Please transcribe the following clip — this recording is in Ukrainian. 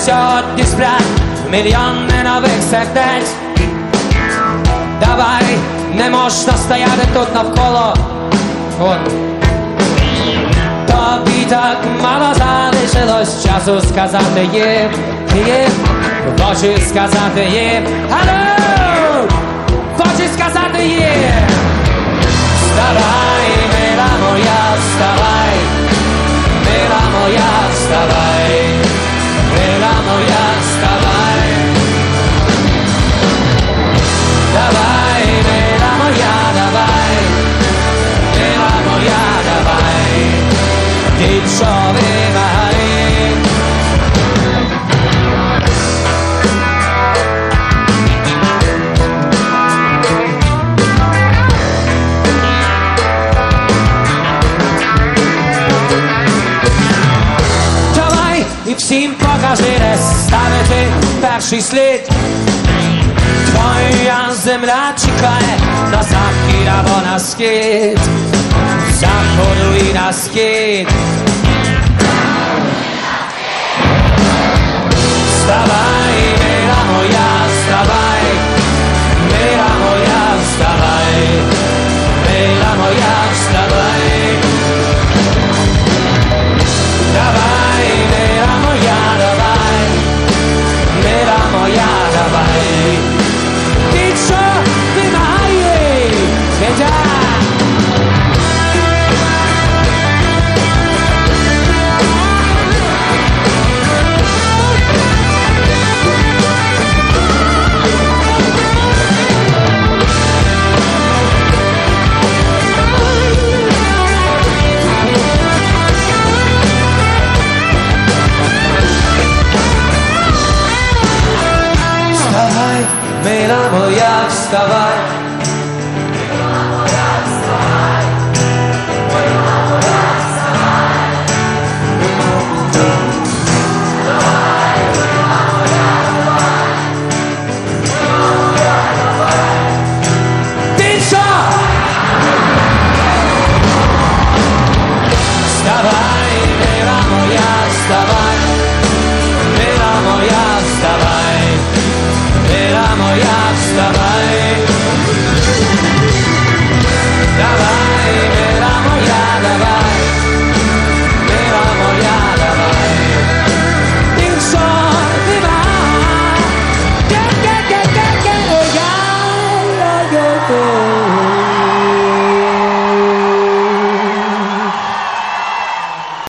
сьогодні сплять мільйони нових сердець. Давай, не можна стояти тут навколо. Тобі так мало залишилось часу сказати їм, хочу сказати їм, алло, хочу сказати їм. Вставай, мила моя, вставай, мила моя, вставай, мила моя, вставай. Давай, мила моя, давай, мила моя, давай, ти що вимагай. Давай і всім покажи, де ставити перший слід. Твоя земля чекає на захід або на схід, заходу і на схід. Вставай, мила моя, вставай, мила моя, вставай, мила моя, вставай. Давай, мила моя, давай, мила моя, давай. Ти що вимагає? Вставай, мила моя, вставай.